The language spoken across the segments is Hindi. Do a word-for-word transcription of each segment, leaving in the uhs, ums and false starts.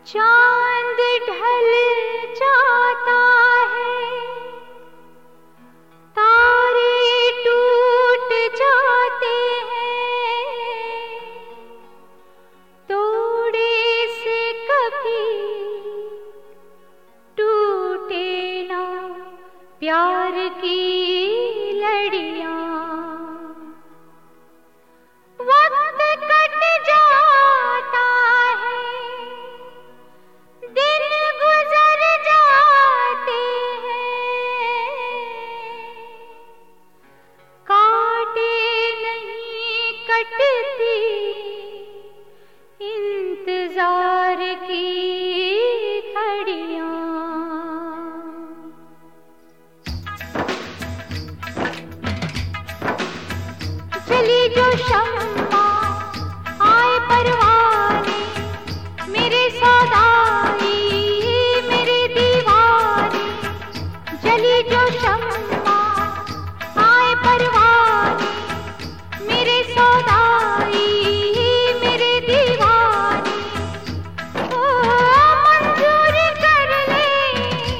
चांद ढल जाता है, तारे टूट जाते हैं, तोड़े से कभी टूटे ना प्यार की लड़ियां। वक्त कट जाता है, दिन गुजर जाते हैं, काटे नहीं कटती इंतजार की घड़ियां। चली जो शम्मा आए परवाने, मेरे सौदाई मेरे दीवाने। चली जो शम्मा आए परवाने, मेरे सौदाई मेरे दीवाने। ओ मंजूर कर ले,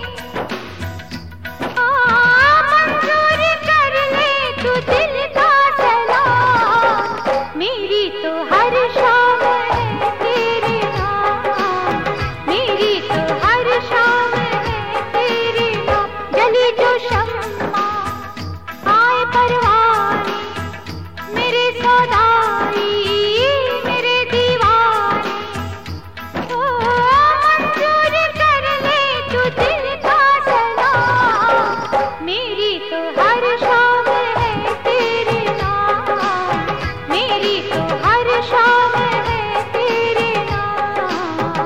आ मंजूर कर ले तू दिल का सलाम। मेरी तो हर शाम है तेरे नाम, मेरी तो हर शाम है तेरे नाम। जली जो शम्मा आए परवाने, मेरे सौदाई मेरे दीवाने। ओ मंजूर कर ले तू दिल का सलाम। मेरी तो हर शाम है तेरे नाम, मेरी तो हर शाम है तेरे नाम।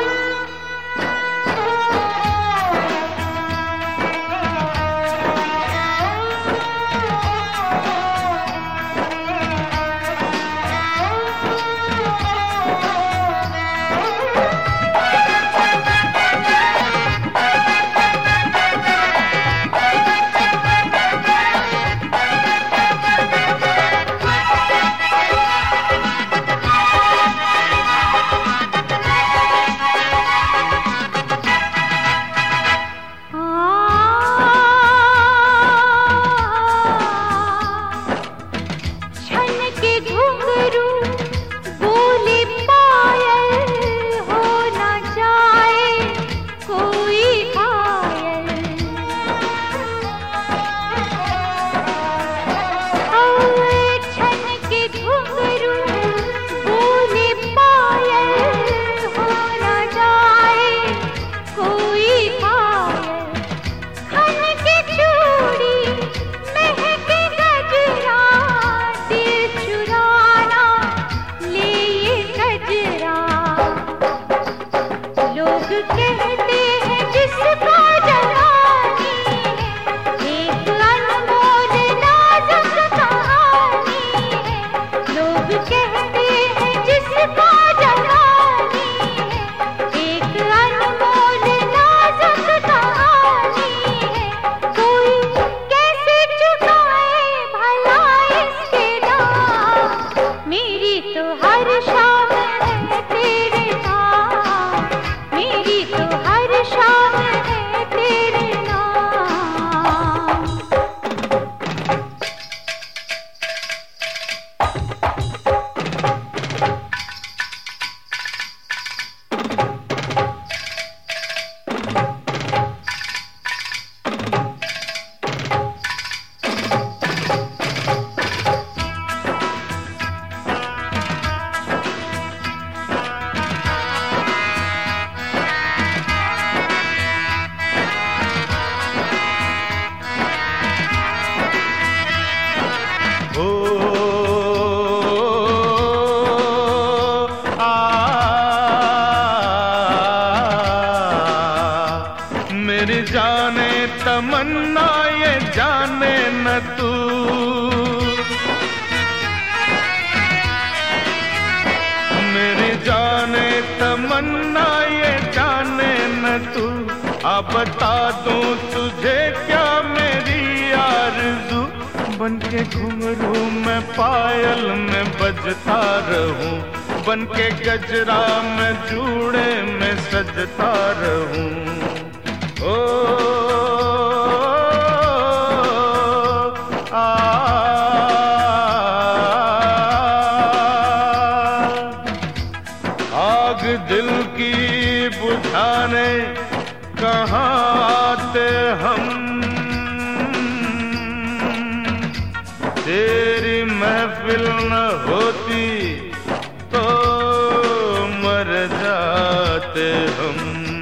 छन के घुंघरू बोले पायल, हो न जाए कोई घायल। और छन के घुंघरू बोले पायल, हो न जाए कोई घायल। खन के चूड़ी महके गजरा, दिल चुराना ले ये गजरा। लोग कहते हैं जिसको जवानी है, एक अनमोल नाजुक कहानी है। लोग कहते हैं जिसको जवानी है, एक अनमोल नाजुक कहानी है। कोई कैसे चुकाए भला इसके दाम। मेरी तो हर शाम है तेरे नाम, मेरी तो हर शाम है तेरे नाम। ओ आ मेरी जाने तमन्ना ये जाने न तू। मेरी जाने तमन्ना ये जाने न तू। आ बता दूं तुझे क्या मेरी आरज़ू, बनके घुंघरू मैं पायल में बजता रहूं। बन के गजरा में जूड़े में सजता रहूं। ओ आ, आग दिल की बुझाने कहाँ आते हम, तेरी महफिल न होती तो मर जाते हम।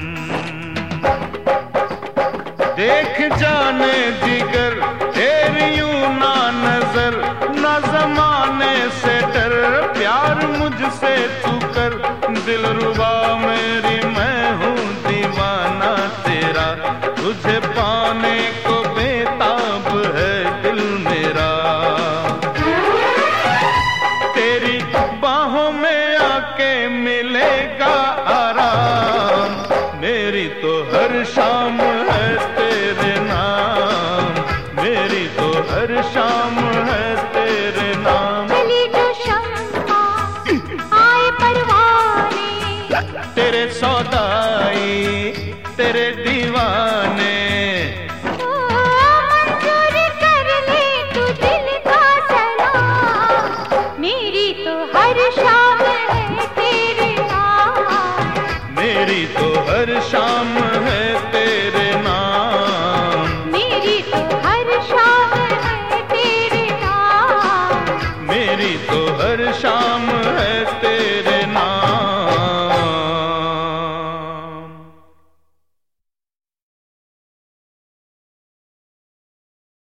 देख जाने जिगर तेरी यूं ना नजर, ना जमाने से डर, प्यार मुझसे तू कर। दिलरुबा मेरी मैं हूँ दीवाना तेरा, तुझे पाने को बेताब है दिल मेरा। तेरी बाहों में आके